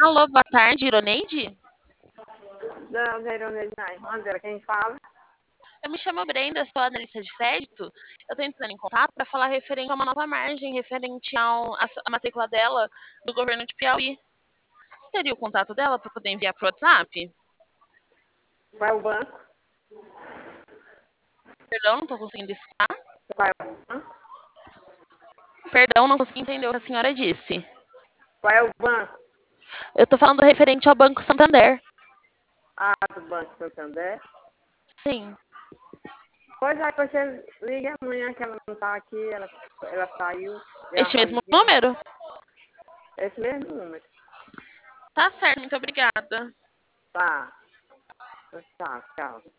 Alô, boa tarde, Ironeide? Da Ironese André, quem fala? Eu me chamo Brenda, sou analista de crédito. Eu estou entrando em contato para falar referente a uma nova margem, referente à matrícula dela do governo de Piauí. Você teria o contato dela para poder enviar para o WhatsApp? Qual é o banco? Perdão, não estou conseguindo escutar. Qual é o banco? Perdão, não consegui entender o que a senhora disse. Qual é o banco? Eu estou falando referente ao Banco Santander. Ah, do Banco Santander. Sim. Pois é, você liga amanhã que ela não está aqui, ela saiu. E ela Este faz mesmo dia. número? Esse mesmo número. Tá certo, muito obrigada. Tá. Tchau, tchau.